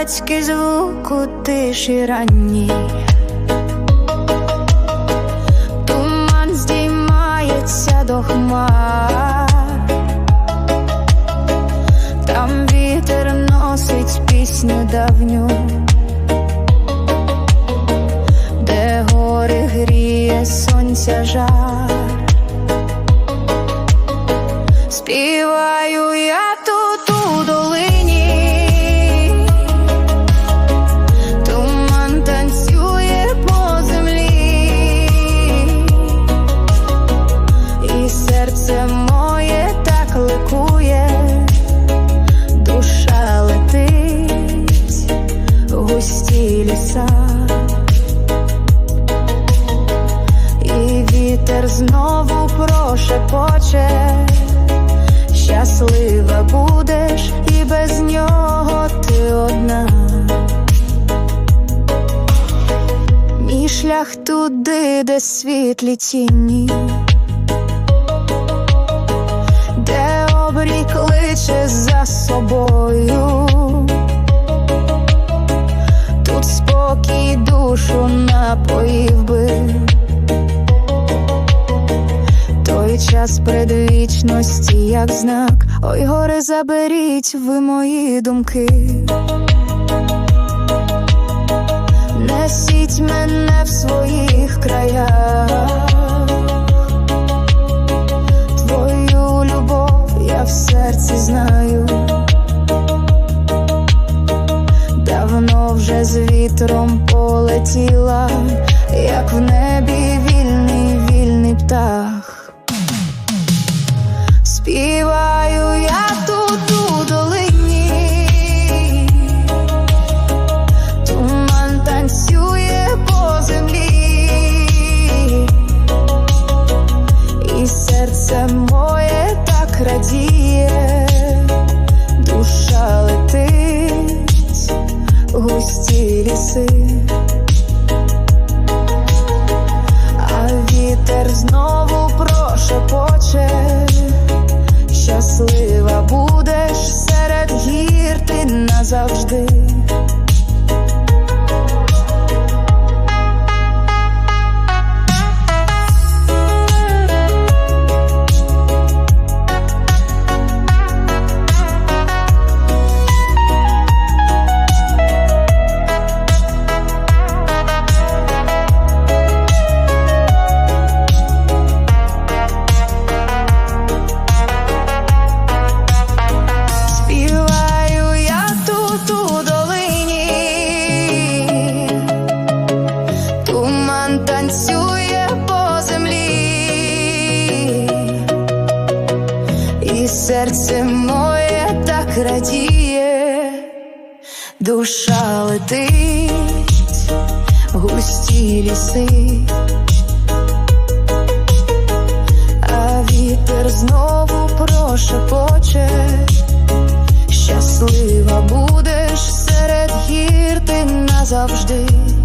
далекий звук у тиші ранній. Туман здіймається до хмар, там вітер носить пісню давню, де гори гріє сонця жар. Співаю я тут у долині, туман танцює по землі, і серце моє так ликує, душа летить в густі ліса, і вітер знову прошепоче: щаслива будеш, і без нього ти одна. Мій шлях туди, де світлі тіні, де обрій кличе за собою, тут спокій душу напоїв би. Той час предвічності, як знак, ой, гори, заберіть ви мої думки. Несіть мене в своїх краях, твою любов я в серці знаю. Давно вже з вітром полетіла, як в небі вільний, вільний птах. Співаю я тут у долині, туман танцює по землі, і серце моє так радіє, душа летить в густі ліси, а вітер знову прошепоче: щаслива будеш, серед гір ти назавжди. Танцює по землі, і серце моє так радіє, душа летить в густі ліси, а вітер знову прошепоче: щаслива будеш, серед гір ти назавжди.